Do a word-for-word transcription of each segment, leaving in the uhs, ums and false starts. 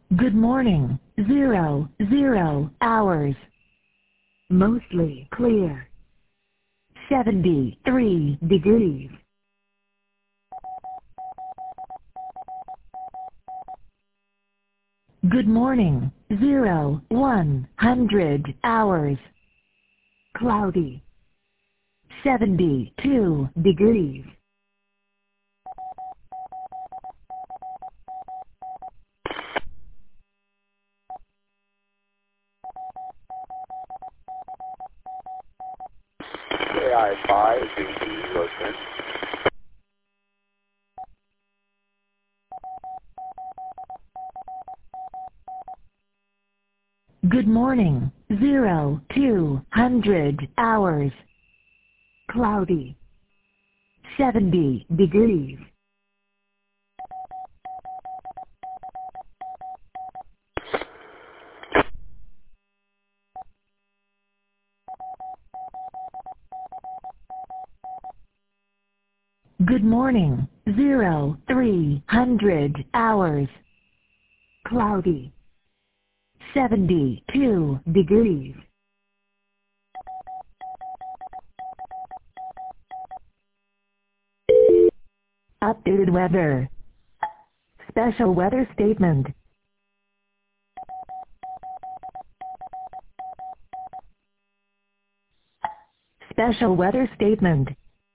Good morning. Zero, zero hours. Mostly clear. seventy-three degrees. Good morning. Zero, one hundred hours. Cloudy. seventy-two degrees. A I five, B B, listening. Good morning. Zero, two hundred hours. Cloudy. seventy degrees. Good morning. Zero, three hundred hours. Cloudy. seventy-two degrees. Updated weather. Special weather statement. Special weather statement.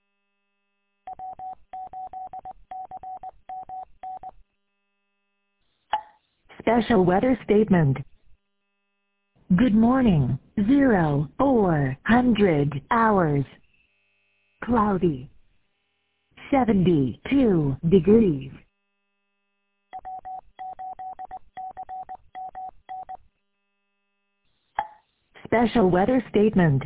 Special weather statement. Good morning. Zero, four hundred hours. Cloudy. seventy-two degrees. Special weather statement.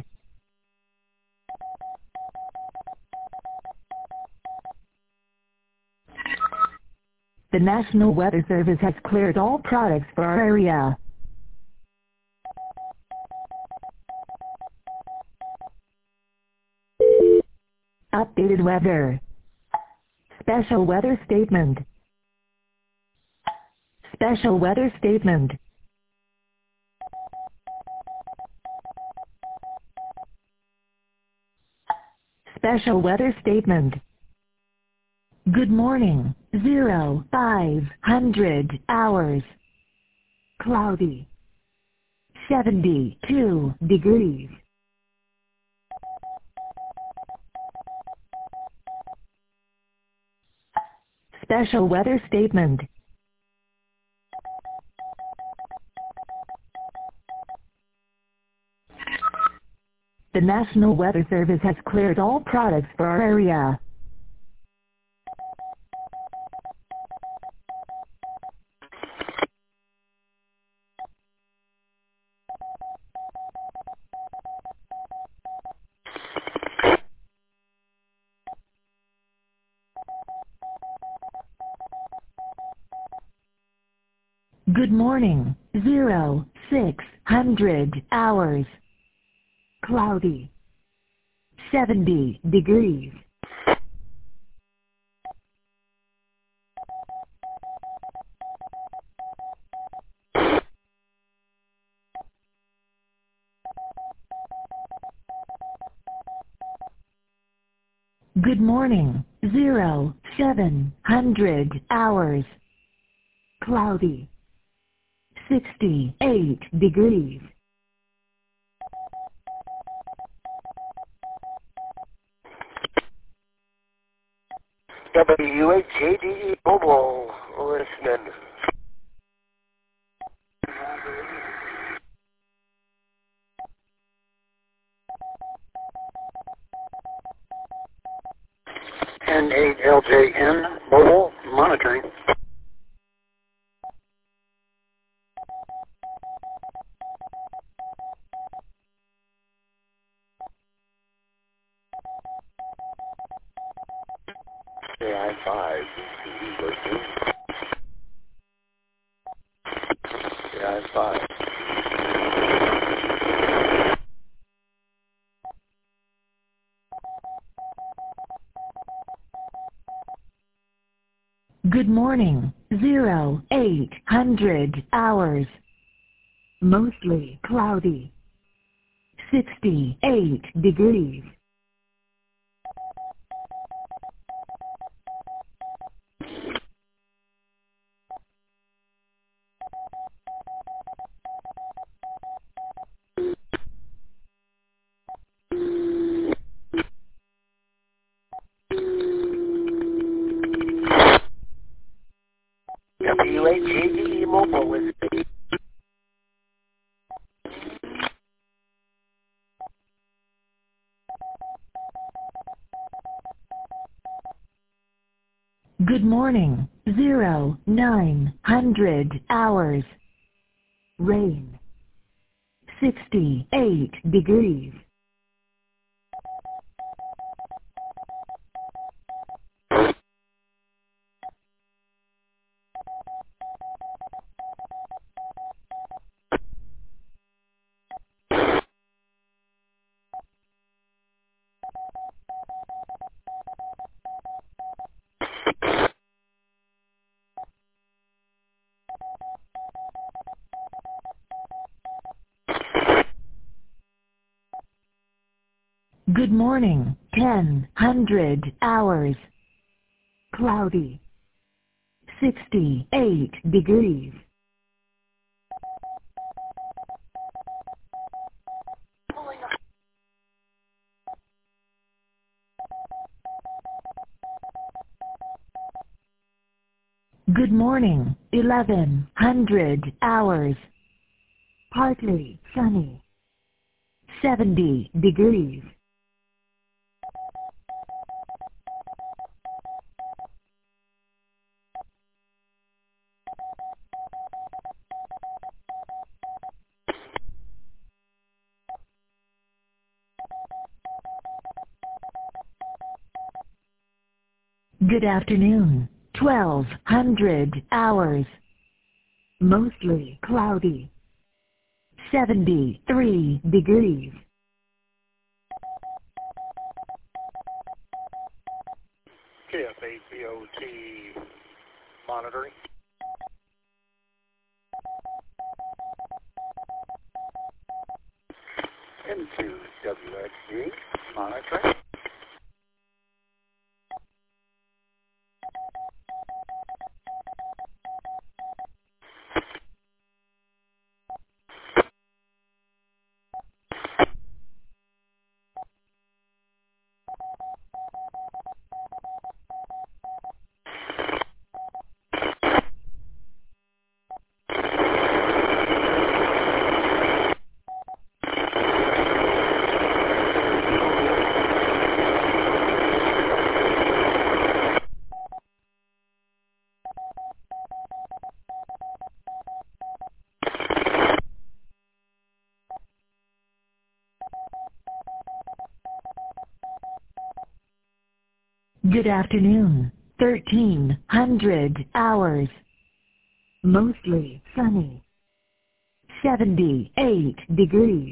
The National Weather Service has cleared all products for our area. Updated weather. Special weather statement. Special weather statement. Special weather statement. Good morning. Zero, five hundred hours. Cloudy. seventy-two degrees. Special weather statement. The National Weather Service has cleared all products for our area. Good morning. Zero, six hundred hours. Cloudy. seventy degrees. Good morning. Zero, seven hundred hours. Cloudy. sixty-eight degrees. W H A D E Mobile, listening. N eight L J N Mobile, monitoring. A I five, listening. A I five. Good morning. zero eight hundred hours. Mostly cloudy. sixty-eight degrees. W H A D E Mobile is the Good morning. Zero nine hundred hours. Rain. sixty-eight degrees. Good morning. Ten hundred hours. Cloudy. sixty-eight degrees. Good morning. Eleven hundred hours. Partly sunny. Seventy degrees. Good afternoon. Twelve hundred hours. Mostly cloudy. Seventy-three degrees. K F A C O T monitoring. Into W X D monitoring. Good afternoon. Thirteen hundred hours. Mostly sunny. Seventy-eight degrees.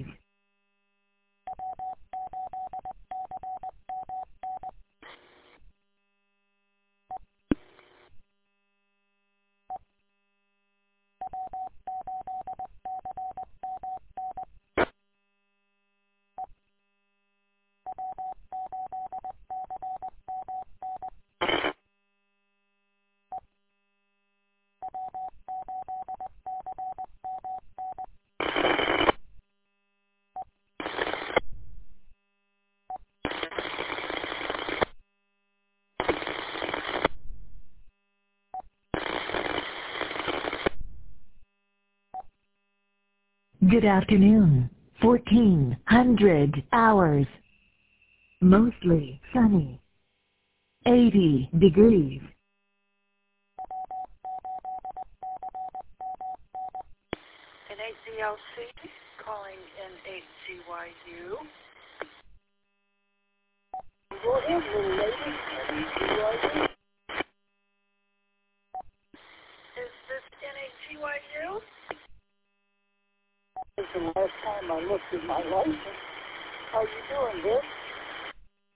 Good afternoon. Fourteen hundred hours. Mostly sunny. Eighty degrees. N A C L C calling N eight G Y U. Go ahead, little lady. N eight G Y U. Is this N eight G Y U? This is the last time I looked at my license. How you doing, Vic?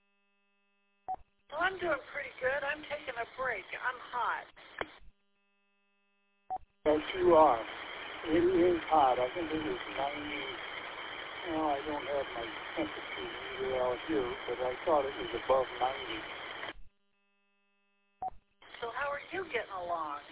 Well, I'm doing pretty good. I'm taking a break. I'm hot. Yes, you are. It is hot. I think it was ninety. Well, I don't have my temperature meter out here, but I thought it was above ninety. So how are you getting along?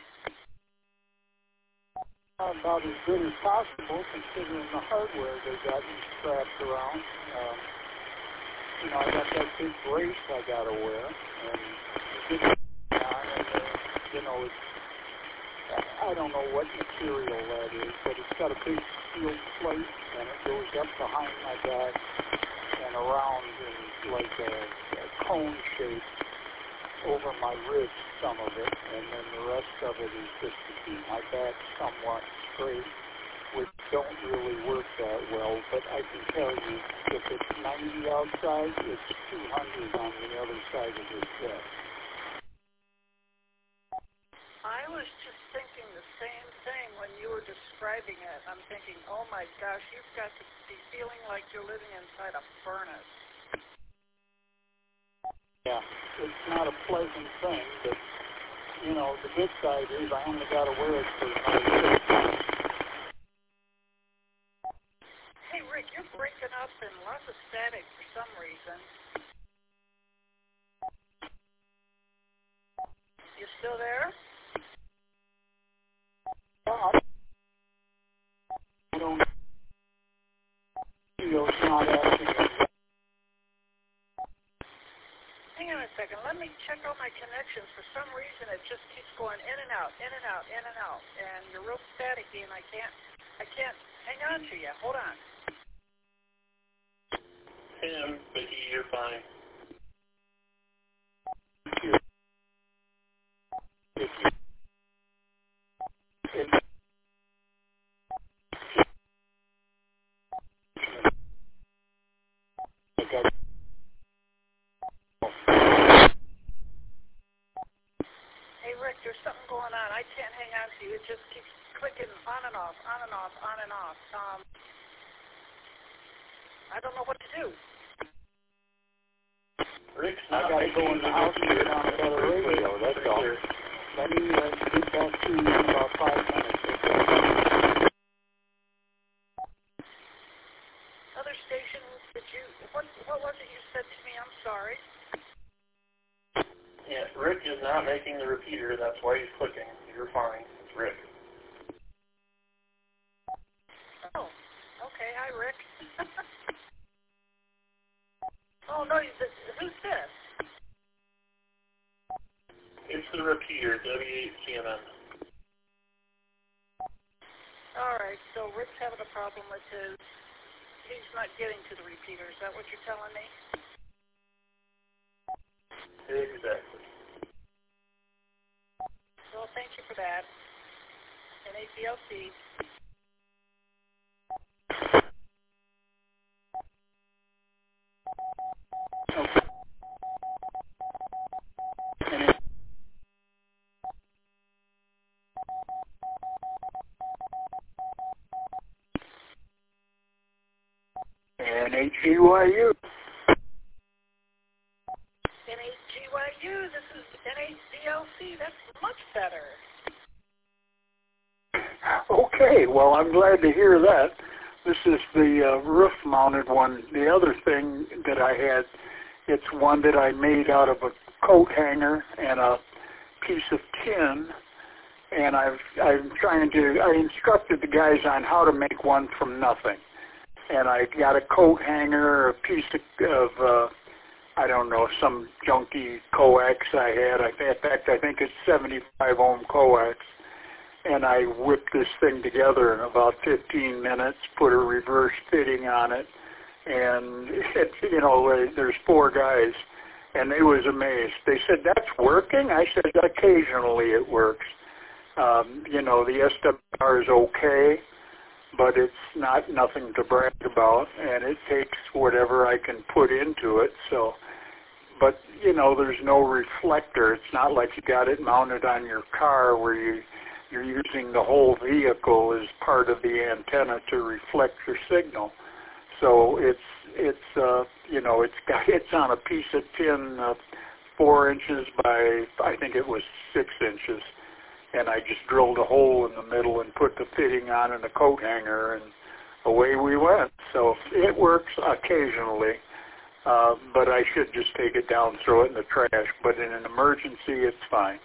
About as good as possible, considering the hardware they got me strapped around. Um, you know, I got that big brace I got to wear, and it's on, and uh, you know, it's, I don't know what material that is, but it's got a big steel plate, and it goes up behind my back and around in like a, a cone shape over my ribs, some of it, and then the rest of it is just to keep my back somewhat straight, which don't really work that well, but I can tell you, if it's ninety outside, it's two hundred on the other side of this desk. I was just thinking the same thing when you were describing it. I'm thinking, oh my gosh, you've got to be feeling like you're living inside a furnace. Yeah, it's not a pleasant thing, but, you know, the good side is I only got to wear it for my six months. Hey, Rick, you're breaking up and lots of static for some reason. You still there? Well, I don't feel it's not acting as Hang on a second. Let me check all my connections. For some reason, it just keeps going in and out, in and out, in and out. And you're real staticky, and I can't, I can't hang on to you. Hold on. Sam, Vicky, you're fine. if you, if I got Hey, Rick, there's something going on. I can't hang on to you. It just keeps clicking on and off, on and off, on and off. Um, I don't know what to do. Rick's I not got to making go in the house and get on a better radio, that's all. Let me uh, get back to you in about five minutes. Other station, did you, what, what was it you said to me? I'm sorry. Yeah, Rick is not making the repeater. That's why he's clicking. You're fine. It's Rick. Oh, okay. Hi, Rick. Oh, no, you- who's this? It's the repeater, W eight C M M. All right, so Rick's having a problem with his, he's not getting to the repeater. Is that what you're telling me? Exactly. Well, thank you for that. And A C L C. And H G Y U. N H G Y U, this is N H C L C. That's much better. Okay, well, I'm glad to hear that. This is the uh, roof-mounted one. The other thing that I had, it's one that I made out of a coat hanger and a piece of tin, and I've, I'm trying to, I instructed the guys on how to make one from nothing. And I got a coat hanger, a piece of, of uh, I don't know, some junky coax I had. I, in fact, I think it's seventy-five ohm coax. And I whipped this thing together in about fifteen minutes, put a reverse fitting on it, and, it, you know, there's four guys, and they was amazed. They said, that's working? I said, occasionally it works. Um, you know, the S W R is okay, but it's not nothing to brag about, and it takes whatever I can put into it. So, but, you know, there's no reflector. It's not like you got it mounted on your car where you you're using the whole vehicle as part of the antenna to reflect your signal. So it's it's uh, you know it's got it's on a piece of tin, uh, four inches by I think it was six inches, and I just drilled a hole in the middle and put the fitting on in the coat hanger, and away we went. So it works occasionally, uh, but I should just take it down, throw it in the trash. But in an emergency, it's fine.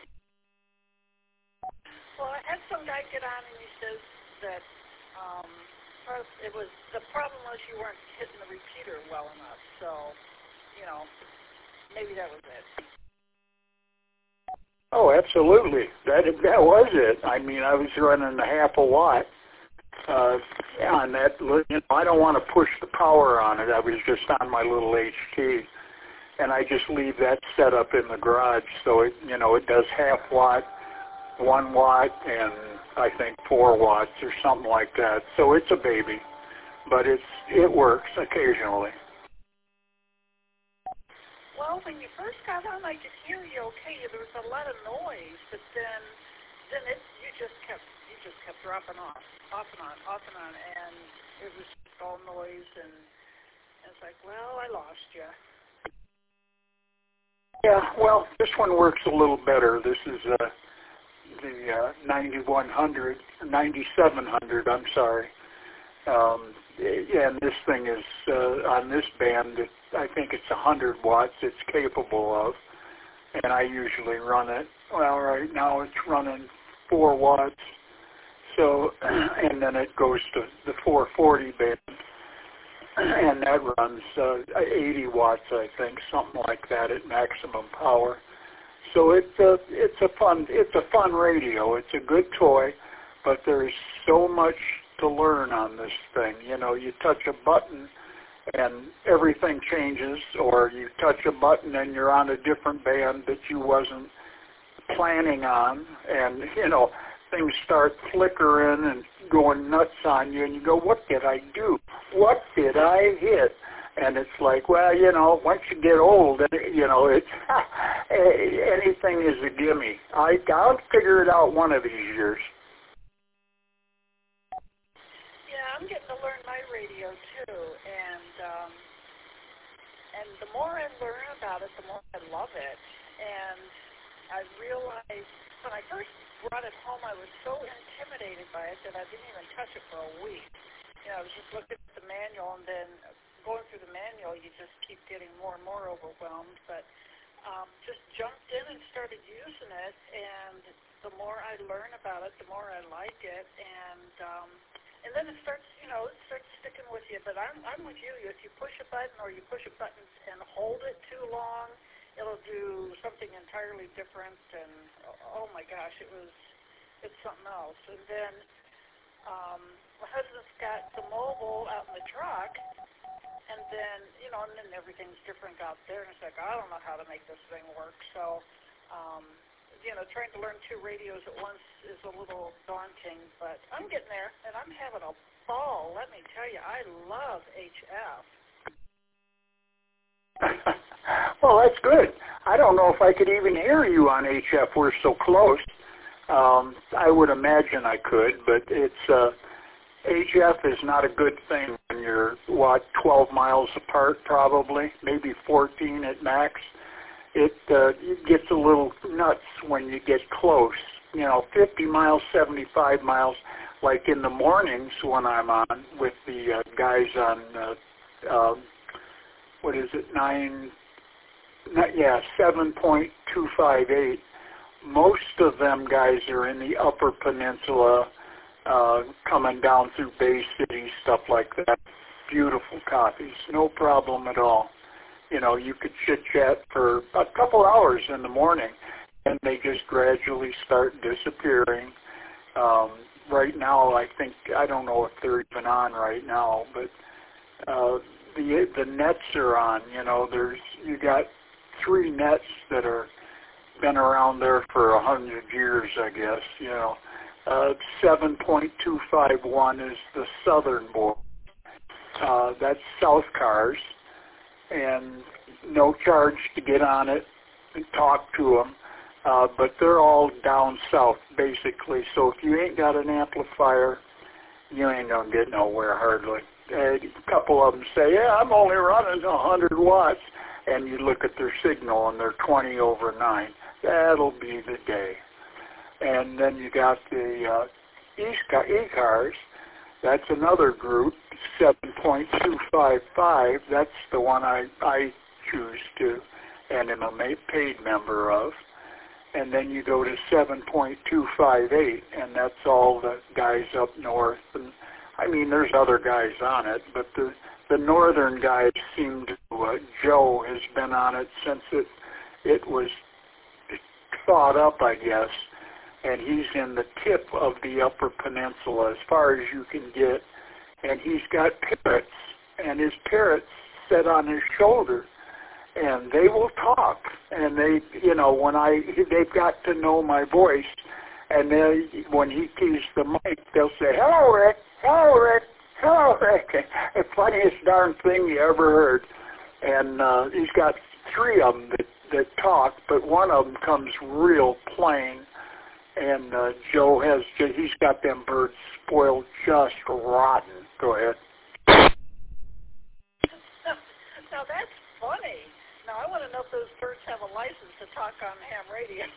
Well, I had some guy get on and he says that um, part of, it was the problem was you weren't hitting the repeater well enough. So, you know, maybe that was it. Oh, absolutely. That that was it. I mean, I was running a half a watt uh, on that. You know, I don't want to push the power on it. I was just on my little H T, and I just leave that set up in the garage. So it, you know, it does half watt, one watt, and I think four watts or something like that. So it's a baby, but it's it works occasionally. Well, when you first got on, I could hear you okay. There was a lot of noise, but then, then it you just kept you just kept dropping off, off and on, off and on, and it was just all noise, and, and it's like, well, I lost you. Yeah, well, this one works a little better. This is uh, the uh, ninety-one hundred, ninety-seven hundred. I'm sorry. Um, yeah, and this thing is uh, on this band. It, I think it's one hundred watts. It's capable of, and I usually run it. Well, right now it's running four watts. So, and then it goes to the four forty band, and that runs uh, eighty watts, I think, something like that at maximum power. So it's a it's a fun it's a fun radio. It's a good toy, but there's so much to learn on this thing. You know, you touch a button and everything changes, or you touch a button and you're on a different band that you wasn't planning on, and you know, things start flickering and going nuts on you, and you go, what did I do? What did I hit? And it's like, well, you know, once you get old, you know, it's anything is a gimme. I, I'll figure it out one of these years. Yeah, I'm getting to learn my radio too, and um, and the more I learn about it, the more I love it. And I realized when I first brought it home, I was so intimidated by it that I didn't even touch it for a week. You know, I was just looking at the manual, and then going through the manual, you just keep getting more and more overwhelmed. But um, just jumped in and started using it, and the more I learn about it, the more I like it, and um, and then it starts, you know, it starts sticking with you. But I'm I'm with you. If you push a button or you push a button and hold it too long, it'll do something entirely different. And oh my gosh, it was it's something else. And then um, my husband's got the mobile out in the truck. And then, you know, and then everything's different out there. And it's like, I don't know how to make this thing work. So, um, you know, trying to learn two radios at once is a little daunting. But I'm getting there, and I'm having a ball. Let me tell you, I love H F. Well, that's good. I don't know if I could even hear you on H F. We're so close. Um, I would imagine I could, but it's... Uh, H F is not a good thing when you're, what, twelve miles apart probably, maybe fourteen at max. It, uh, it gets a little nuts when you get close. You know, fifty miles, seventy-five miles, like in the mornings when I'm on with the uh, guys on, uh, uh, what is it, nine, not, yeah, seven point two five eight. Most of them guys are in the Upper Peninsula, Uh, coming down through Bay City, stuff like that. Beautiful copies, no problem at all. You know, you could chit-chat for a couple hours in the morning, and they just gradually start disappearing. Um, right now, I think, I don't know if they're even on right now, but uh, the the nets are on. You know, there's you got three nets that are been around there for a hundred years, I guess. You know. Uh, seven point two five one is the southern border. Uh, that's South Cars, and no charge to get on it and talk to them. Uh, but they're all down south, basically. So if you ain't got an amplifier, you ain't going to get nowhere hardly. Uh, a couple of them say, yeah, I'm only running one hundred watts. And you look at their signal, and they're twenty over nine. That'll be the day. And then you got the uh, E-Cars. That's another group, seven point two five five. That's the one I, I choose to and am a paid member of. And then you go to seven point two five eight, and that's all the guys up north. And I mean, there's other guys on it, but the the northern guys seem to. Uh, Joe has been on it since it it was thought up, I guess. And he's in the tip of the Upper Peninsula, as far as you can get. And he's got parrots, and his parrots sit on his shoulder, and they will talk. And they, you know, when I, they've got to know my voice, and they, when he keys the mic, they'll say, "Hello, Rick. Hello, Rick. Hello, Rick." The funniest darn thing you ever heard. And uh, he's got three of them that, that talk, but one of them comes real plain. And uh, Joe has, he's got them birds spoiled just rotten. Go ahead. Now that's funny. Now I want to know if those birds have a license to talk on ham radio.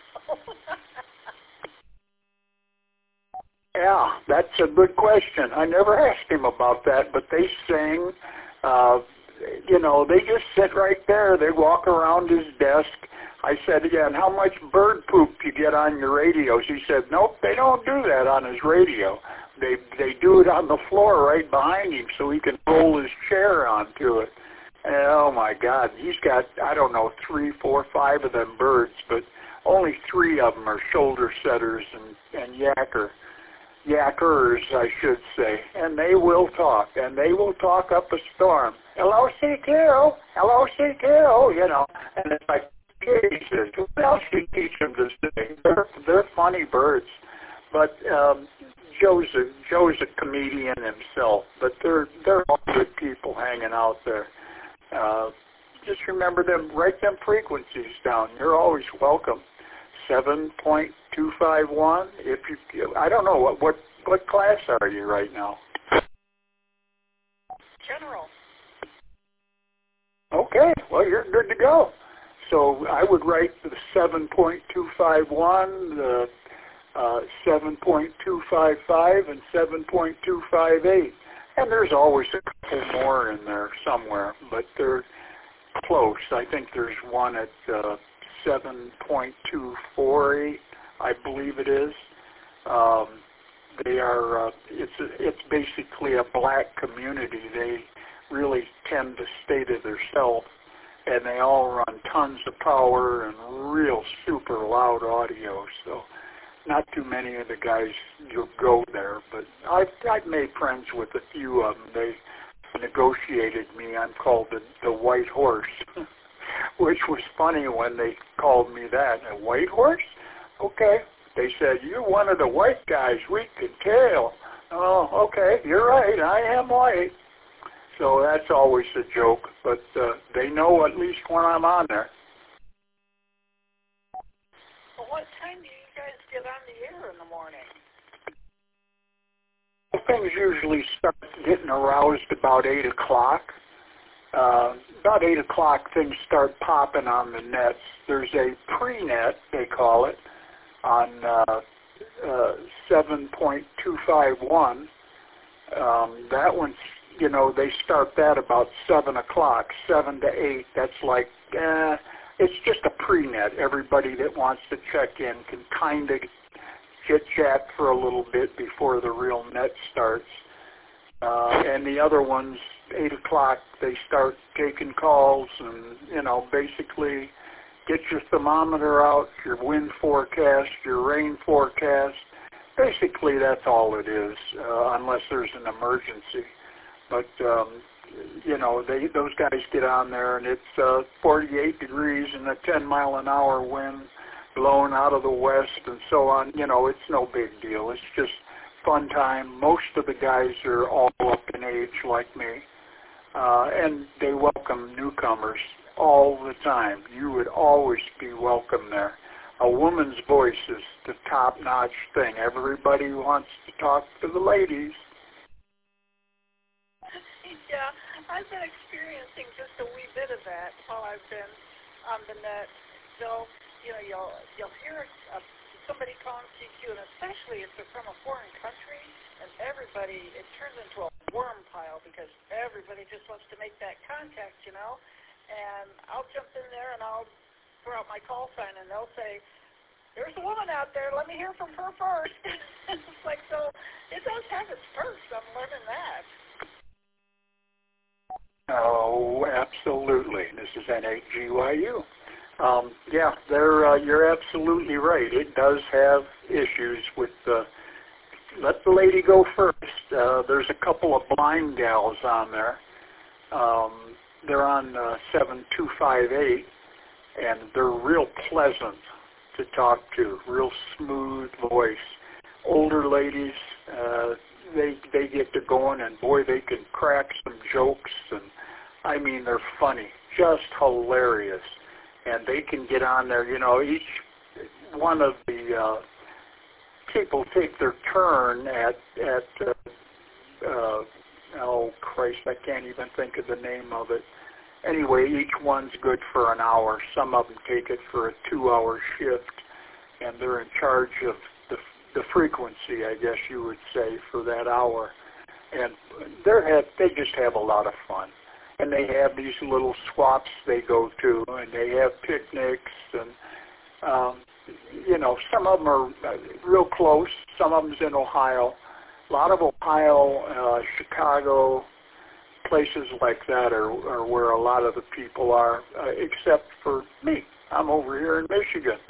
Yeah, that's a good question. I never asked him about that, but they sing. Uh, you know, they just sit right there. They walk around his desk. I said, "Yeah, and how much bird poop you get on your radios?" He said, "Nope, they don't do that on his radio. They they do it on the floor right behind him so he can roll his chair onto it." And, oh, my God, he's got, I don't know, three, four, five of them birds, but only three of them are shoulder setters and, and yacker. Yackers, I should say, and they will talk, and they will talk up a storm. "Hello, C Q, hello, C Q, you know, and it's like, Jesus, what else do you teach them to say? They're, they're funny birds, but um, Joe's a Joe's a comedian himself, but they're they're all good people hanging out there. Uh, just remember them, write them frequencies down. You're always welcome. seven point two five one. If you, I don't know what what what class are you right now? General. Okay, well you're good to go. So I would write the seven point two five one, the uh, seven point two five five, and seven point two five eight. And there's always a couple more in there somewhere, but they're close. I think there's one at uh, seven point two four eight, I believe it is. Um, they are, uh, it's, a, it's basically a black community. They really tend to stay to themselves. And they all run tons of power and real super loud audio. So not too many of the guys you'll go there, but I've, I've made friends with a few of them. They negotiated me. I'm called the, the White Horse, which was funny when they called me that. A white horse? Okay. They said, "You're one of the white guys we can tell." Oh, okay, you're right. I am white. So that's always a joke, but uh, they know at least when I'm on there. Well, what time do you guys get on the air in the morning? Things usually start getting aroused about eight o'clock. Uh, about eight o'clock, things start popping on the nets. There's a pre-net, they call it, on uh, uh, seven point two five one. Um, that one's, you know, they start that about seven o'clock, seven to eight. That's like, eh, it's just a pre-net. Everybody that wants to check in can kind of chit-chat for a little bit before the real net starts. Uh, and the other ones, eight o'clock, they start taking calls and, you know, basically get your thermometer out, your wind forecast, your rain forecast. Basically, that's all it is, uh, unless there's an emergency. But, um, you know, they those guys get on there, and it's uh, forty-eight degrees and a ten mile an hour wind blowing out of the west and so on. You know, it's no big deal. It's just fun time. Most of the guys are all up in age like me, uh, and they welcome newcomers all the time. You would always be welcome there. A woman's voice is the top-notch thing. Everybody wants to talk to the ladies. Yeah, I've been experiencing just a wee bit of that while I've been on the net. So, you know, you'll you'll hear a somebody calling C Q, and especially if they're from a foreign country, and everybody, it turns into a worm pile because everybody just wants to make that contact, you know. And I'll jump in there and I'll throw out my call sign, and they'll say, there's a woman out there, let me hear from her first. It's like, so it does have its perks. I'm learning that. Oh, absolutely. This is N eight G Y U. Um, yeah, they're, uh, you're absolutely right. It does have issues with the, let the lady go first. Uh, there's a couple of blind gals on there. Um, they're on uh, seven two five eight, and they're real pleasant to talk to, real smooth voice. Older ladies, uh, they they get to going, and boy, they can crack some jokes, and I mean, they're funny, just hilarious. And they can get on there, you know, each one of the uh, people take their turn at, at uh, uh, oh, Christ, I can't even think of the name of it. Anyway, each one's good for an hour. Some of them take it for a two-hour shift, and they're in charge of the, the frequency, I guess you would say, for that hour. And they're have, they just have a lot of fun. And they have these little swaps they go to, and they have picnics, and, um, you know, some of them are real close. Some of them's in Ohio. A lot of Ohio, uh, Chicago, places like that are, are where a lot of the people are, uh, except for me. I'm over here in Michigan.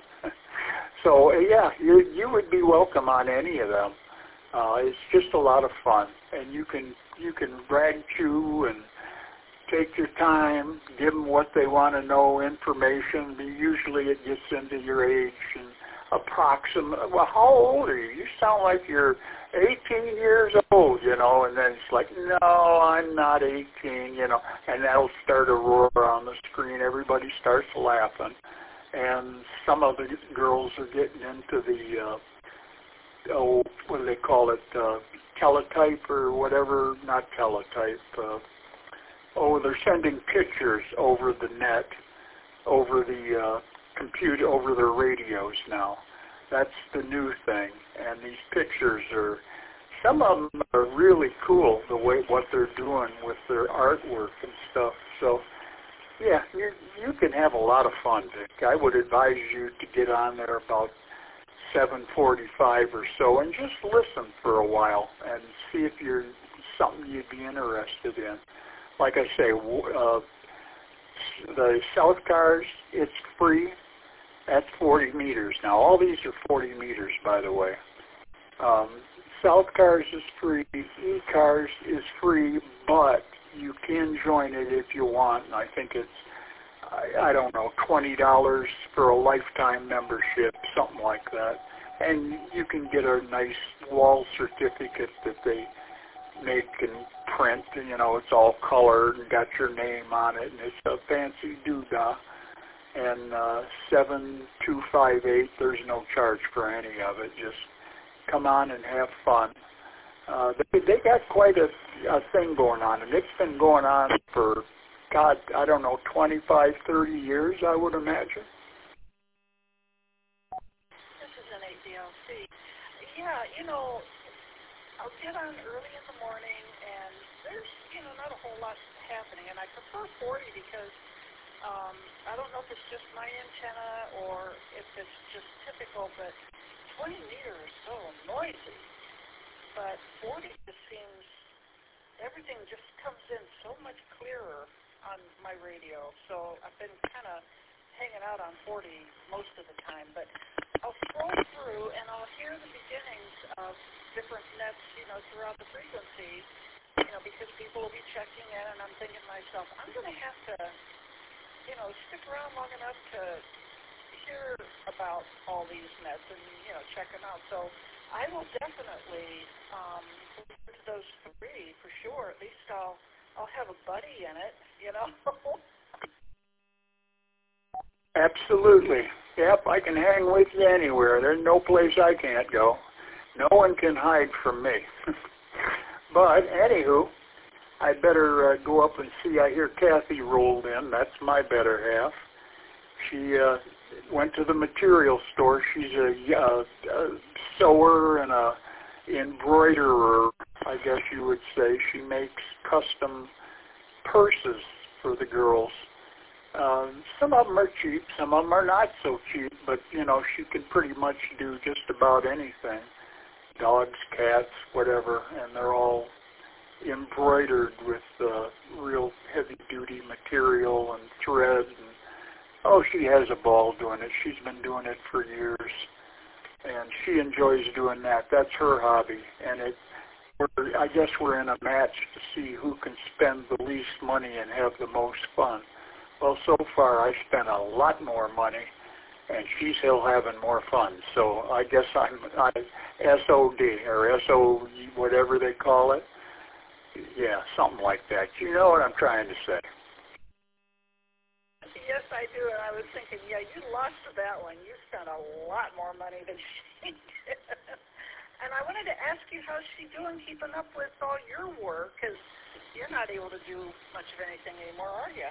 So, uh, yeah, you, you would be welcome on any of them. Uh, it's just a lot of fun, and you can you can brag chew and take your time, give them what they want to know, information. Usually it gets into your age and approximate. Well, how old are you? You sound like you're eighteen years old, you know, and then it's like, no, I'm not eighteen, you know, and that'll start a roar on the screen. Everybody starts laughing, and some of the girls are getting into the, uh, oh, what do they call it, uh, teletype or whatever, not teletype, uh, oh, they're sending pictures over the net, over the uh, computer, over their radios now. That's the new thing. And these pictures are, some of them are really cool, the way what they're doing with their artwork and stuff. So, yeah, you, you can have a lot of fun, Dick. I would advise you to get on there about seven forty-five or so and just listen for a while and see if you're something you'd be interested in. Like I say, uh, the South Cars, it's free. That's forty meters. Now, all these are forty meters, by the way. Um, South Cars is free. E-Cars is free, but you can join it if you want. And I think it's, I, I don't know, twenty dollars for a lifetime membership, something like that. And you can get a nice wall certificate that they make and print, and, you know, it's all colored and got your name on it, and it's a fancy doodah. And uh, seven two five eight, there's no charge for any of it. Just come on and have fun. Uh, they, they got quite a, a thing going on, and it's been going on for, God, I don't know, twenty-five, thirty years, I would imagine. This is an A D L C. Yeah, you know, I'll get on early in the morning, and there's, you know, not a whole lot happening. And I prefer forty because um, I don't know if it's just my antenna or if it's just typical, but twenty meter is so noisy. But forty just seems, everything just comes in so much clearer on my radio. So I've been kind of hanging out on forty most of the time. But I'll scroll through, and I'll hear the beginnings of different nets, you know, throughout the frequencies, you know, because people will be checking in, and I'm thinking to myself, I'm going to have to, you know, stick around long enough to hear about all these nets and, you know, check them out. So I will definitely um, listen to those three for sure. At least I'll, I'll have a buddy in it, you know. Absolutely. Yep, I can hang with you anywhere. There's no place I can't go. No one can hide from me. But, anywho, I better uh, go up and see. I hear Kathy rolled in. That's my better half. She uh, went to the material store. She's a, uh, a sewer and a embroiderer, I guess you would say. She makes custom purses for the girls. Uh, some of them are cheap, some of them are not so cheap, but, you know, she can pretty much do just about anything. Dogs, cats, whatever, and they're all embroidered with uh, real heavy-duty material and thread. And, oh, she has a ball doing it. She's been doing it for years, and she enjoys doing that. That's her hobby, and it. We're, I guess we're in a match to see who can spend the least money and have the most fun. Well, so far I spent a lot more money, and she's still having more fun. So I guess I'm I, S O D or S O whatever they call it. Yeah, something like that. You know what I'm trying to say. Yes, I do. And I was thinking, yeah, you lost that one. You spent a lot more money than she did. And I wanted to ask you, how's she doing keeping up with all your work? Because you're not able to do much of anything anymore, are you?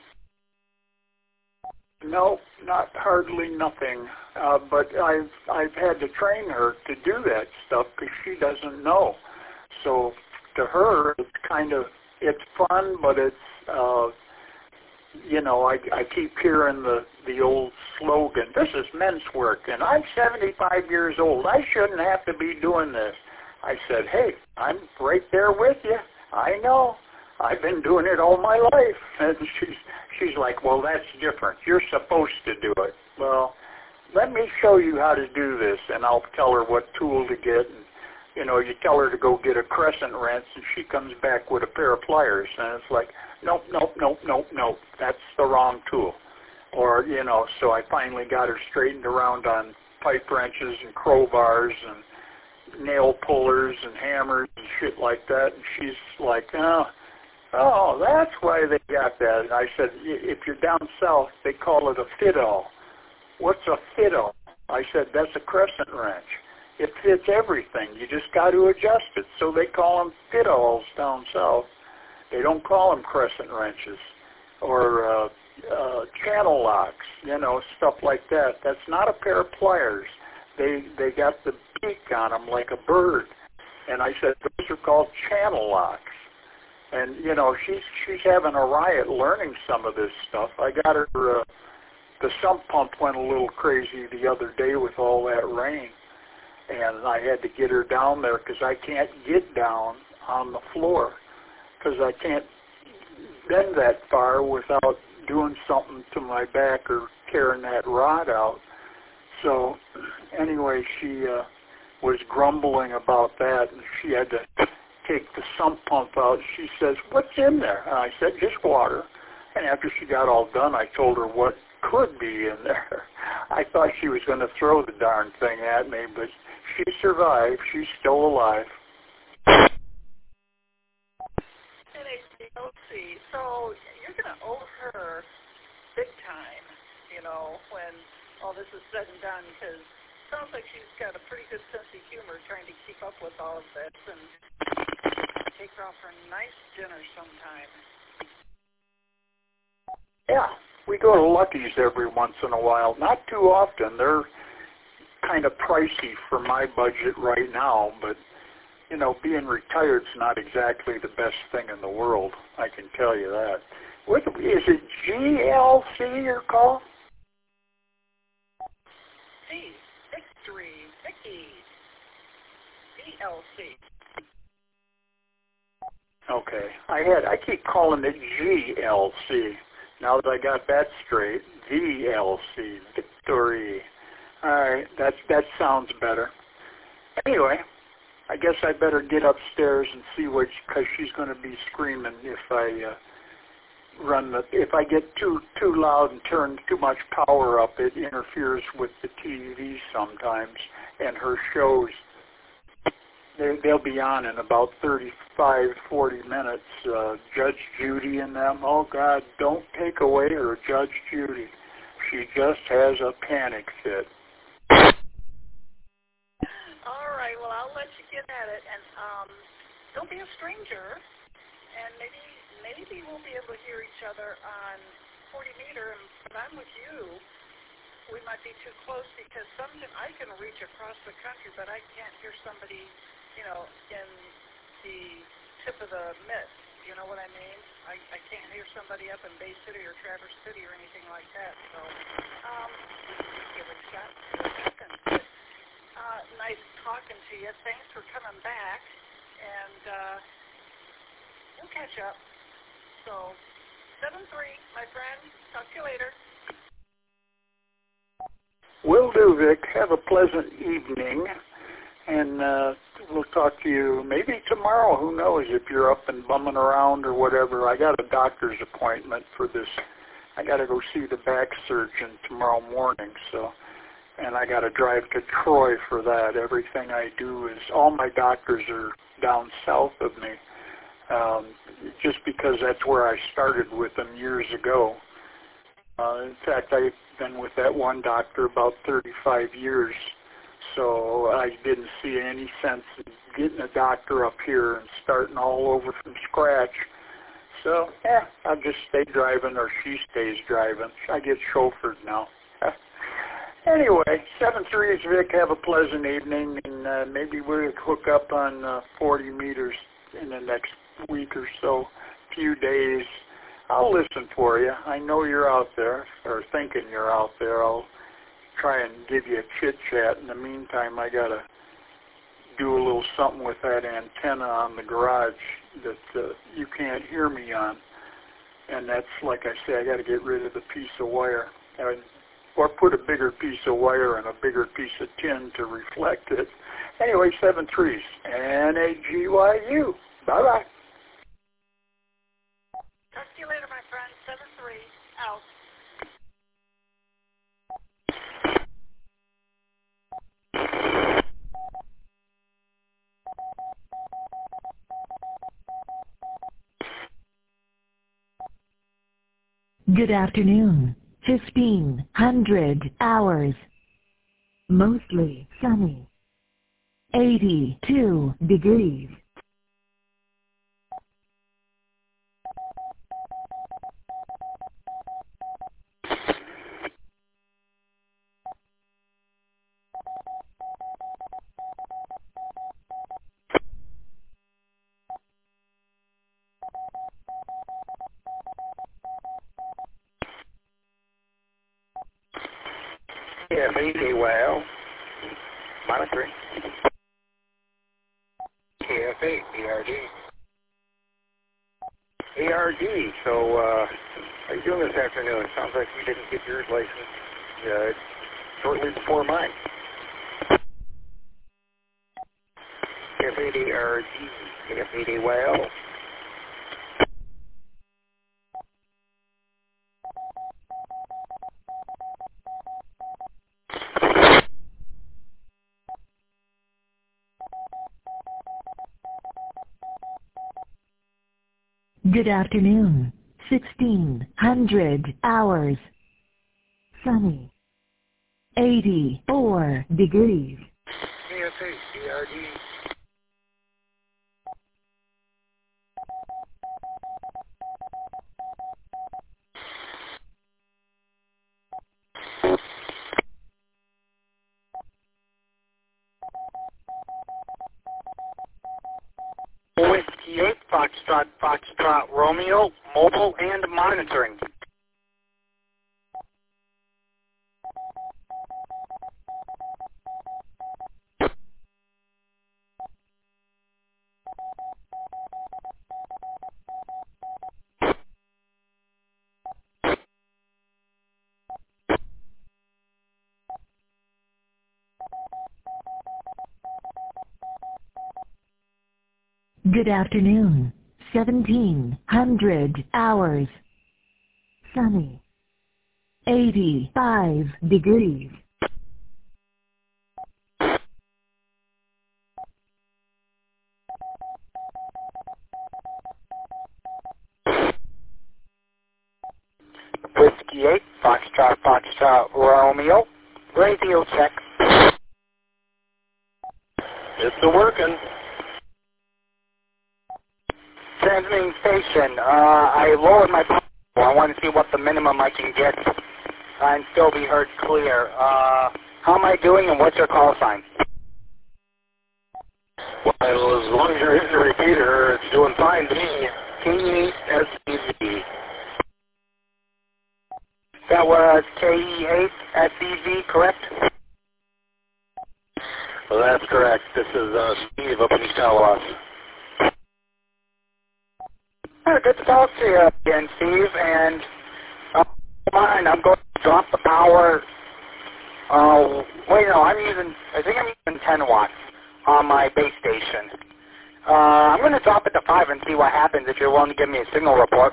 No, not hardly nothing. Uh, but I've I've had to train her to do that stuff because she doesn't know. So to her, it's kind of it's fun, but it's uh, you know I I keep hearing the the old slogan. This is men's work, and I'm seventy-five years old. I shouldn't have to be doing this. I said, hey, I'm right there with you. I know. I've been doing it all my life. And she's she's like, well, that's different. You're supposed to do it. Well, let me show you how to do this, and I'll tell her what tool to get. And, you know, you tell her to go get a crescent wrench, and she comes back with a pair of pliers. And it's like, nope, nope, nope, nope, nope. That's the wrong tool. Or, you know, so I finally got her straightened around on pipe wrenches and crowbars and nail pullers and hammers and shit like that. And she's like, oh, oh, that's why they got that. And I said, if you're down south, they call it a fiddle. What's a fiddle? I said, that's a crescent wrench. It fits everything. You just got to adjust it. So they call them fiddles down south. They don't call them crescent wrenches or uh, uh, channel locks, you know, stuff like that. That's not a pair of pliers. They they got the beak on them like a bird. And I said, those are called channel locks. And, you know, she's she's having a riot learning some of this stuff. I got her, uh, the sump pump went a little crazy the other day with all that rain. And I had to get her down there because I can't get down on the floor because I can't bend that far without doing something to my back or tearing that rod out. So anyway, she uh, was grumbling about that, and she had to take the sump pump out. She says, what's in there? And I said, just water. And after she got all done, I told her what could be in there. I thought she was going to throw the darn thing at me, but she survived. She's still alive. See, so you're going to owe her big time, you know, when all this is said and done, because it sounds like she's got a pretty good sense of humor trying to keep up with all of this, and take her off for a nice dinner sometime. Yeah, we go to Lucky's every once in a while. Not too often. They're kind of pricey for my budget right now, but you know, being retired's not exactly the best thing in the world. I can tell you that. What is it? G L C your call? C, Victory, Vicky, G L C. Okay, I had I keep calling it G L C. Now that I got that straight, V L C, Victory. All right, that's that sounds better. Anyway. I guess I better get upstairs and see what, because she's going to be screaming if I uh, run the, if I get too too loud and turn too much power up, it interferes with the T V sometimes and her shows. They, they'll be on in about thirty-five, forty minutes. Uh, Judge Judy and them. Oh God, don't take away her Judge Judy. She just has a panic fit. All right, well, I'll let you get at it, and um, don't be a stranger, and maybe maybe we'll be able to hear each other on forty meter, and when I'm with you, we might be too close because sometimes I can reach across the country, but I can't hear somebody, you know, in the tip of the mitt. You know what I mean? I, I can't hear somebody up in Bay City or Traverse City or anything like that. So, um, give it a shot. But, uh, nice talking to you. Thanks for coming back, and uh, we'll catch up. So, seven three, my friend. Talk to you later. Will do, Vic. Have a pleasant evening, and uh, we'll talk to you maybe tomorrow. Who knows if you're up and bumming around or whatever. I got a doctor's appointment for this. I got to go see the back surgeon tomorrow morning, so, and I got to drive to Troy for that. Everything I do is, all my doctors are down south of me, um, just because that's where I started with them years ago. Uh, in fact, I've been with that one doctor about thirty-five years, so I didn't see any sense in getting a doctor up here and starting all over from scratch. So, yeah, I'll just stay driving, or she stays driving. I get chauffeured now. Anyway, seven three is Vic. Have a pleasant evening, and uh, maybe we'll hook up on uh, forty meters in the next week or so, few days. I'll listen for you. I know you're out there, or thinking you're out there. I'll try and give you a chit-chat. In the meantime, I got to do a little something with that antenna on the garage that uh, you can't hear me on. And that's, like I say, I got to get rid of the piece of wire. Uh, or put a bigger piece of wire and a bigger piece of tin to reflect it. Anyway, seven threes. N A G Y U. Bye-bye. Talk to you later, my friend. seven three, out. Good afternoon. fifteen hundred hours. Mostly sunny. eighty-two degrees. K F A D Y L, monitoring. K F A, A R D. A R D, so uh, how are you doing this afternoon? Sounds like you didn't get your license uh, shortly before mine. K F A D R D, K F A D Y L. Good afternoon. sixteen hundred hours. Sunny. eighty-four degrees. K F A D R D. Whiskey eight, Foxtrot, Foxtrot, Romeo, mobile and monitoring. Good afternoon. seventeen hundred hours. Sunny. eighty-five degrees. Whiskey eight, Foxtrot, Foxtrot, Romeo, radio check. It's a working. Transmitting station, uh, I lowered my power I want to see what the minimum I can get and still be heard clear. Uh, how am I doing, and what's your call sign? Well, as long as you're hitting the repeater, it's doing fine to me. K E eight S E V. That was K E eight S E V, correct? Well, that's correct. This is uh, Steve up in East Tallahassee. Uh, good to talk to you again, Steve. And uh, mind, I'm going to drop the power. Uh, wait, no, I'm using, I think I'm using ten watts on my base station. Uh, I'm going to drop it to five and see what happens if you're willing to give me a signal report.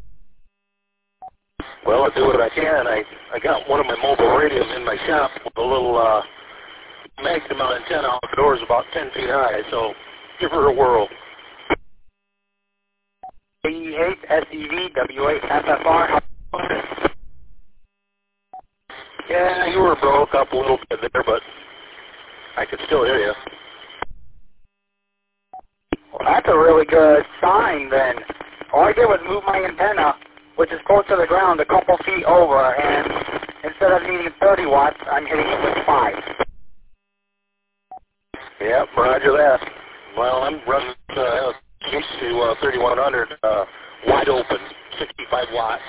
Well, I'll do what I can. I, I got one of my mobile radios in my shop with a little uh, Magnum antenna on the door is about ten feet high, so give her a whirl. K E eight S E V W eight F F R. Yeah, you were broke up a little bit there, but I could still hear you. Well, that's a really good sign then. All I did was move my antenna, which is close to the ground, a couple feet over, and instead of needing thirty watts, I'm hitting it with five. Yep, roger that. Well, I'm running uh, to uh, thirty-one hundred, uh, wide open, sixty-five watts.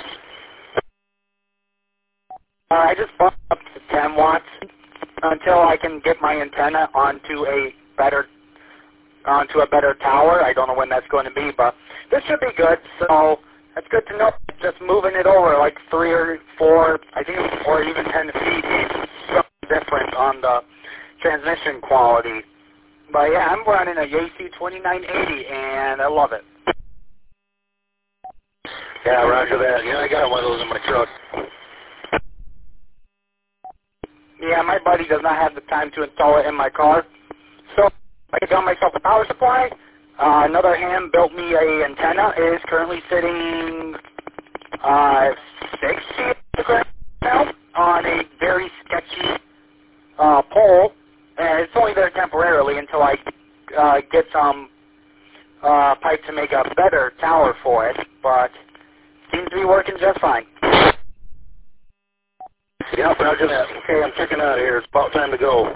Uh, I just bumped up to ten watts until I can get my antenna onto a better onto a better tower. I don't know when that's going to be, but this should be good. So that's good to know. Just moving it over like three or four, I think, or even ten feet is something different on the transmission quality. But yeah, I'm running a Yaesu twenty-nine eighty, and I love it. Yeah, roger that. Yeah, I got one of those in my truck. Yeah, my buddy does not have the time to install it in my car. So I got myself a power supply. Uh, another hand built me a antenna. It is currently sitting uh, six feet off the ground now on a very sketchy uh, pole. And it's only there temporarily until I uh, get some uh, pipe to make a better tower for it. But seems to be working just fine. Yeah, roger that. Okay, I'm checking out of here. It's about time to go.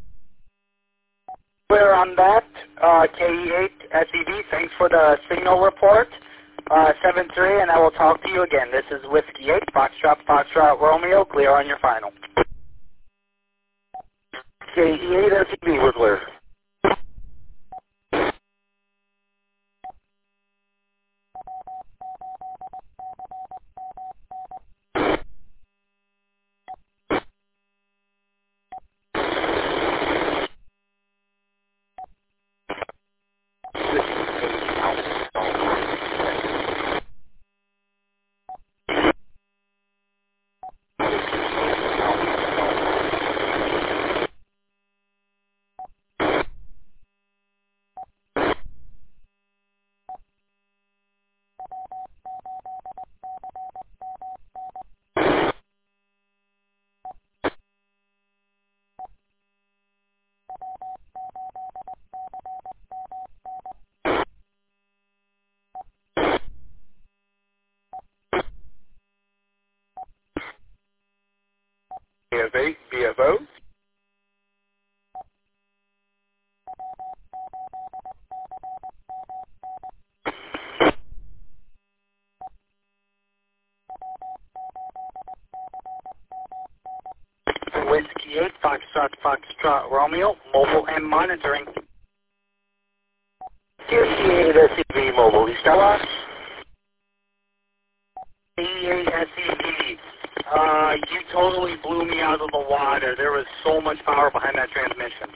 Clear on that, uh, K E eight S E V, thanks for the signal report, uh, seven three, and I will talk to you again. This is Whiskey eight, Foxtrot, Foxtrot, Romeo, clear on your final. K E eight S E V, we're clear. B F eight, B F O. Whiskey eight, Foxtrot, Foxtrot, Romeo, mobile and monitoring. K E eight S E V mobile, East Tallahassee. K E eight S E V, uh, you totally blew me out of the water. There was so much power behind that transmission.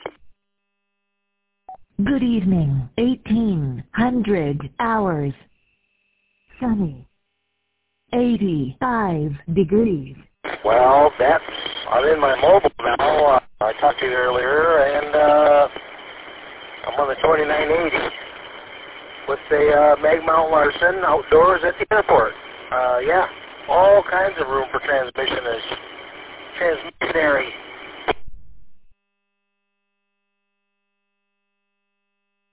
Good evening. eighteen hundred hours. Sunny. eighty-five degrees. Well, that's, I'm in my mobile now. Uh, I talked to you earlier, and uh, I'm on the twenty-nine eighty with the uh, Mag Mount Larson outdoors at the airport. Uh, yeah, all kinds of room for transmission is transmissionary.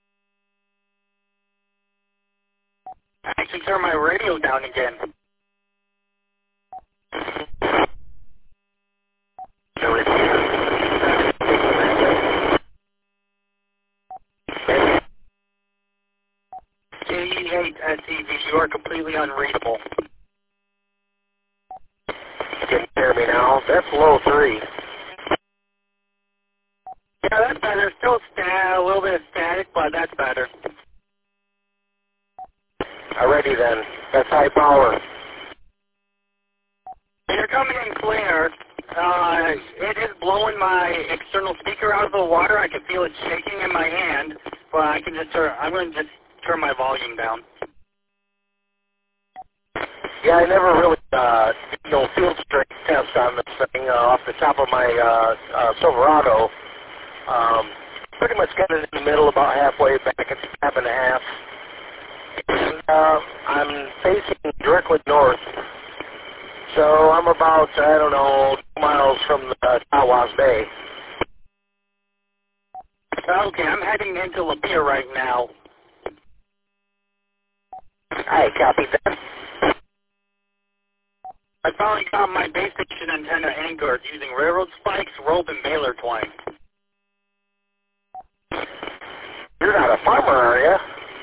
I can turn my radio down again. J E eight S E V. You are completely unreadable. Can you hear me now? That's low three. Yeah, that's better. Still sta- a little bit of static, but that's better. Alrighty then. That's high power. You're coming in clear. Uh, it is blowing my external speaker out of the water. I can feel it shaking in my hand, but I can just turn. I'm going to just turn my volume down. Yeah, I never really uh, did no field strength test on this thing uh, off the top of my uh, uh, Silverado. Um, pretty much got it in the middle, about halfway back at half and a half. And uh, I'm facing directly north. So I'm about, I don't know, two miles from the uh, Tawas Bay. Okay, I'm heading into Lapeer right now. I copied that. I finally got my base station antenna anchored using railroad spikes, rope, and baler twine. You're not a farmer, are you?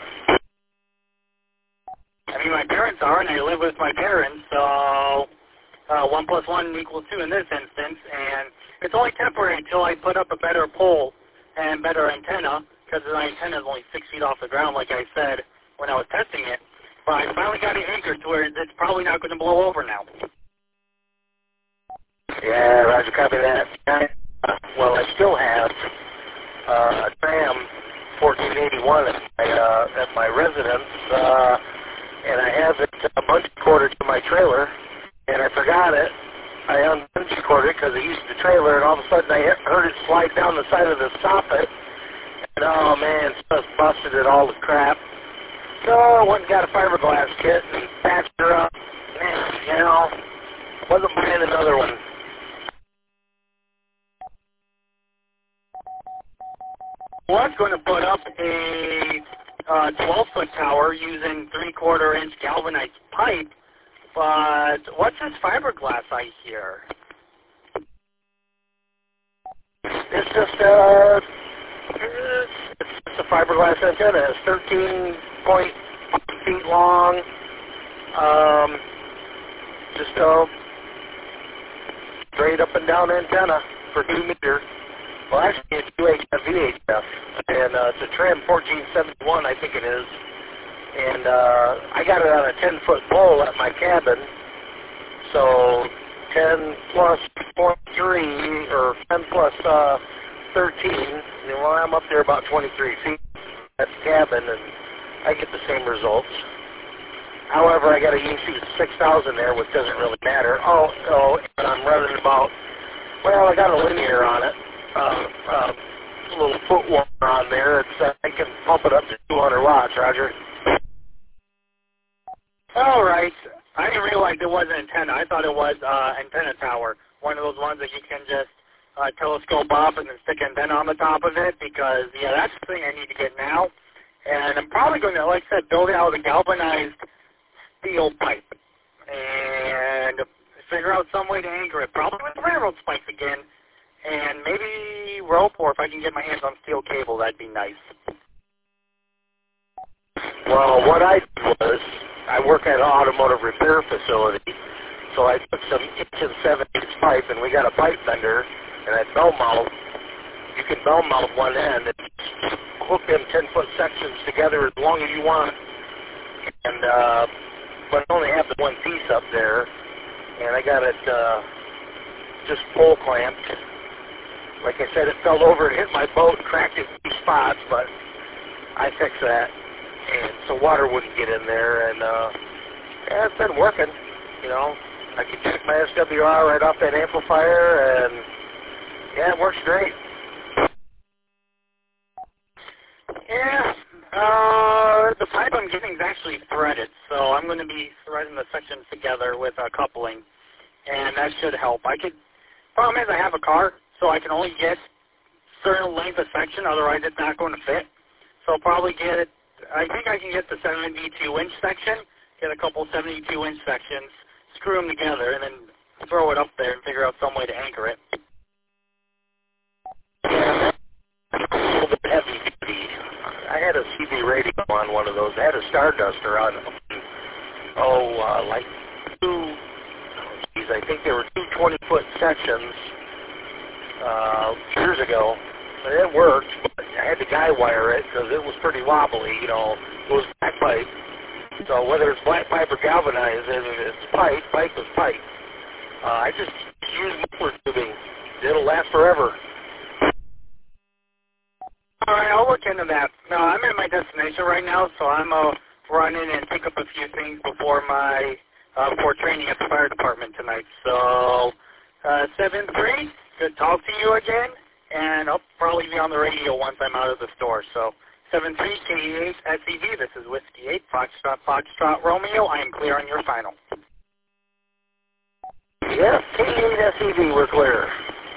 I mean, my parents are, and I live with my parents, so uh, one plus one equals two in this instance, and it's only temporary until I put up a better pole and better antenna, because my antenna is only six feet off the ground, like I said when I was testing it. But I finally got it anchored to where it's probably not going to blow over now. Yeah, Roger, copy that. Uh, well, I still have uh, a Tram fourteen eighty-one at my, uh, at my residence, uh, and I have it uh, bungee corded to my trailer, and I forgot it. I unbungee corded because I used the trailer, and all of a sudden I heard it slide down the side of the soffit, and oh man, it just busted it all to crap. So I went and got a fiberglass kit and patched her up. Man, you know, wasn't buying another one. I was going to put up a uh, twelve-foot tower using three-quarter inch galvanized pipe, but what's this fiberglass I hear? It's just uh, it's, it's just a fiberglass antenna. It's thirteen point five feet long. Um, just a straight up and down antenna for two meters. Well, actually, it's U H F, V H F, and uh, it's a Tram fourteen seventy-one, I think it is. And uh, I got it on a ten-foot pole at my cabin, so ten plus point three, or ten plus uh, thirteen, you know, well, I'm up there about twenty-three feet at the cabin, and I get the same results. However, I got a U C six thousand there, which doesn't really matter. Oh, oh, and I'm running about, well, I got a linear on it. Uh, uh, a little foot warmer on there. It's, uh, I can pump it up to two hundred watts, Roger. All right. I didn't realize it was an antenna. I thought it was uh, antenna tower, one of those ones that you can just uh, telescope up and then stick antenna on the top of it, because, yeah, that's the thing I need to get now. And I'm probably going to, like I said, build out a galvanized steel pipe and figure out some way to anchor it, probably with railroad spikes again. And maybe rope, or if I can get my hands on steel cable, that'd be nice. Well, what I did was, I work at an automotive repair facility, so I took some inch and seven inch pipe, and we got a pipe bender, and I bell mount. You can bell mount one end and hook them ten foot sections together as long as you want. And, uh, but I only have the one piece up there, and I got it uh, just pole clamped. Like I said, it fell over and hit my boat, cracked it in two spots, but I fixed that, and so water wouldn't get in there, and uh, yeah, it's been working, you know. I can check my S W R right off that amplifier, and yeah, it works great. Yeah, uh, the pipe I'm getting is actually threaded, so I'm going to be threading the sections together with a coupling, and that should help. I could, problem is I have a car, so I can only get certain length of section, otherwise it's not going to fit. So I'll probably get it, I think I can get the seventy-two inch section, get a couple seventy-two inch sections, screw them together, and then throw it up there and figure out some way to anchor it. Yeah, a little bit heavy duty. I had a C B radio on one of those. I had a Starduster on, oh, uh, like two, geez, I think there were two twenty-foot sections uh, years ago. But it worked, but I had to guy wire it because it was pretty wobbly, you know. It was black pipe. So whether it's black pipe or galvanized, if it's pipe, pipe is pipe. Uh, I just use muffler tubing. It'll last forever. All right, I'll look into that. No, I'm at my destination right now, so I'm uh, running and pick up a few things before my uh, before training at the fire department tonight. So uh, seven three, good to talk to you again, and I'll probably be on the radio once I'm out of the store. So seven three K eight S E V. This is Whiskey eight Foxtrot Foxtrot Romeo. I am clear on your final. Yes, K eight S E V, we're clear.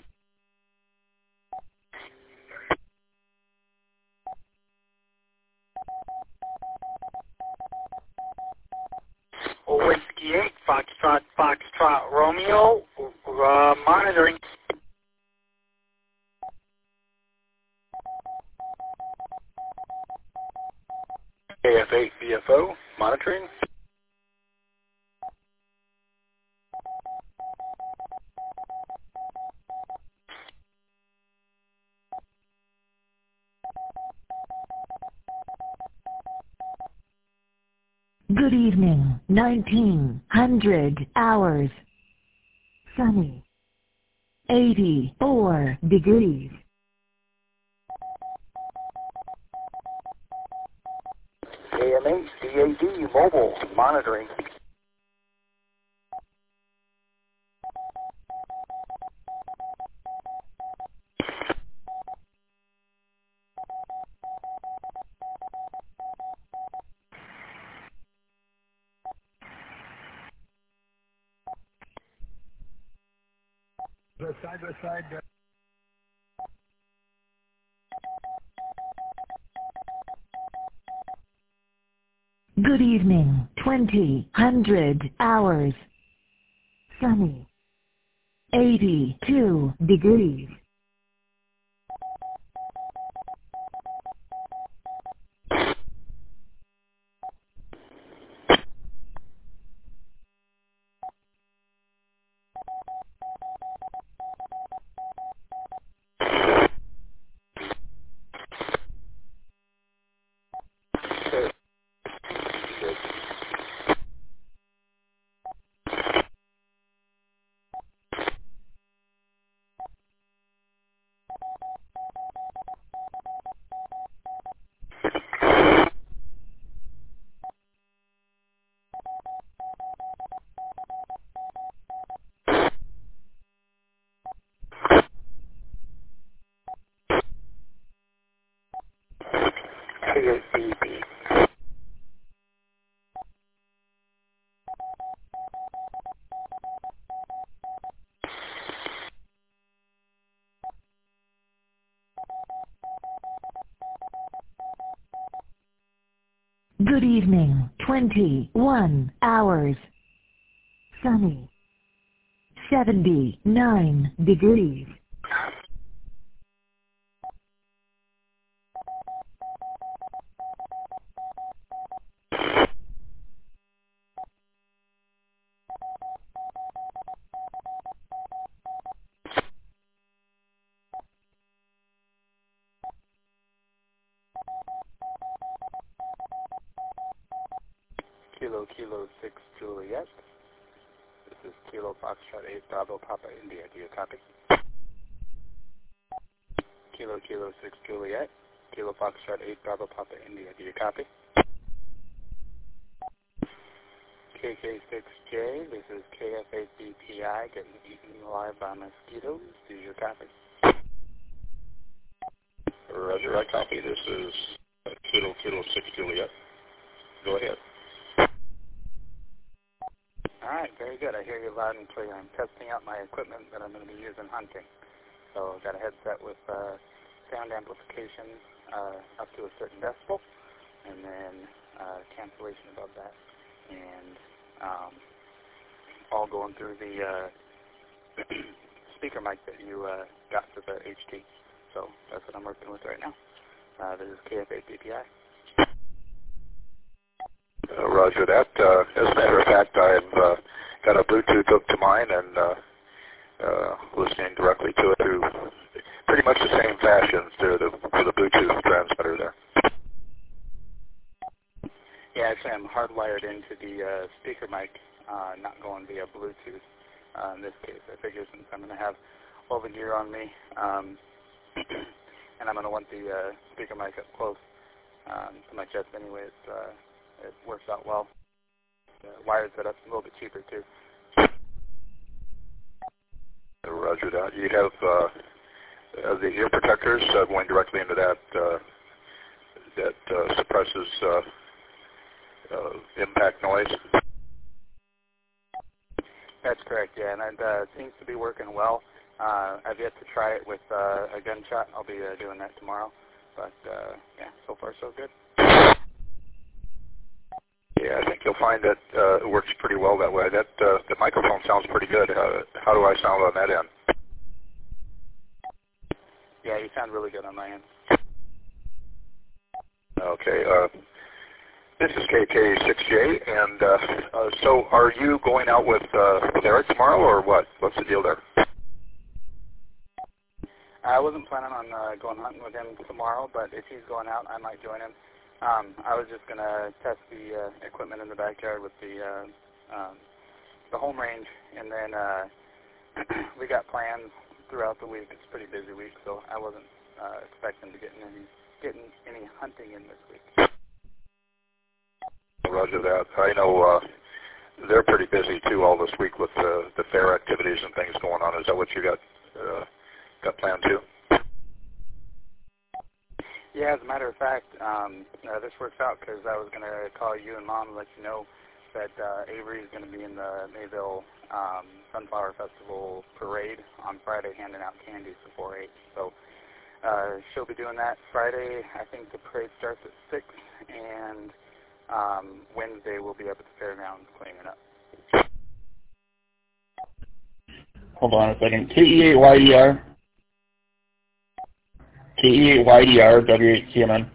Whiskey eight, Foxtrot, Foxtrot, Romeo, uh, monitoring. K F eight V F O, monitoring. Good evening, nineteen hundred hours. Sunny. eighty-four degrees. K M H D A D, mobile, monitoring. Side by side. Good evening, twenty hundred hours. Sunny. eighty-two degrees. Good evening, twenty-one hours. Sunny. seventy-nine degrees. Kilo Kilo six Juliet. This is Kilo Foxtrot eight Bravo Papa India. Do you copy? Kilo Kilo six Juliet. Kilo Foxtrot eight Bravo Papa India. Do you copy? K K six J. This is K F eight B P I getting eaten alive by mosquitoes. Do you copy? Roger, I copy. This is Kilo Kilo six Juliet. Go ahead. All right, very good. I hear you loud and clear. I'm testing out my equipment that I'm going to be using hunting. So I've got a headset with uh, sound amplification uh, up to a certain decibel, and then uh, cancellation above that, and um, all going through the uh, speaker mic that you uh, got for the H T. So that's what I'm working with right now. Uh, this is K F eight B P I. Roger that. Uh, as a matter of fact, I've uh, got a Bluetooth hooked to mine and uh, uh, listening directly to it through pretty much the same fashion through the, through the Bluetooth transmitter there. Yeah, actually I'm hardwired into the uh, speaker mic, uh, not going via Bluetooth uh, in this case. I figure since I'm going to have all the gear on me, um, and I'm going to want the uh, speaker mic up close um, to my chest anyway, it's, uh, it works out well. The wired setup's a little bit cheaper too. Roger that. You have uh, uh, the ear protectors uh, going directly into that uh, that uh, suppresses uh, uh, impact noise. That's correct, yeah, and it uh, seems to be working well. Uh, I've yet to try it with uh, a gunshot. I'll be uh, doing that tomorrow, but uh, yeah, so far so good. Yeah, I think you'll find that uh, it works pretty well that way. That uh, the microphone sounds pretty good. Uh, how do I sound on that end? Yeah, you sound really good on my end. Okay. Uh, this is K K six J, and uh, uh, so are you going out with, uh, with Eric tomorrow, or what? What's the deal there? I wasn't planning on uh, going hunting with him tomorrow, but if he's going out, I might join him. Um, I was just going to test the uh, equipment in the backyard with the uh, um, the home range, and then uh, we got plans throughout the week. It's a pretty busy week, so I wasn't uh, expecting to get any getting any hunting in this week. Roger that. I know uh, they're pretty busy too all this week with uh, the fair activities and things going on. Is that what you got uh, got planned too? Yeah, as a matter of fact, um, uh, this works out because I was going to call you and Mom and let you know that uh, Avery is going to be in the Mayville um, Sunflower Festival parade on Friday handing out candy for four H. So uh, she'll be doing that Friday. I think the parade starts at six, and um, Wednesday we'll be up at the fairgrounds cleaning up. Hold on a second. K E eight Y D R. K E eight Y D R, W eight C M N.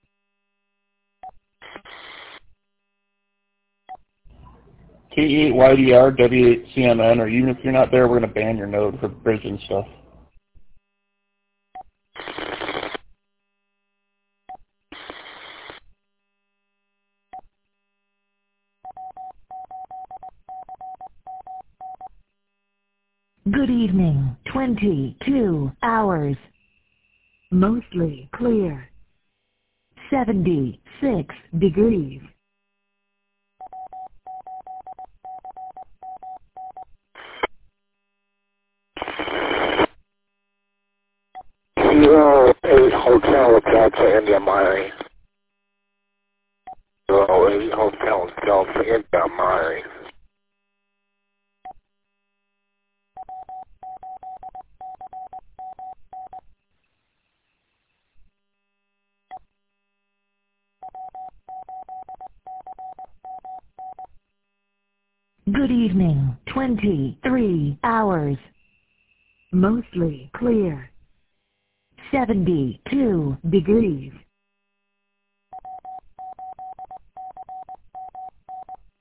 K E eight Y D R, W eight C M N, or even if you're not there, we're going to ban your node for bridge and stuff. Good evening. twenty-two hours. Mostly clear. seventy-six degrees. Zero eight Hotel Delta India Miami. Zero eight Hotel Delta India Miami. Good evening. twenty-three hours. Mostly clear. seventy-two degrees.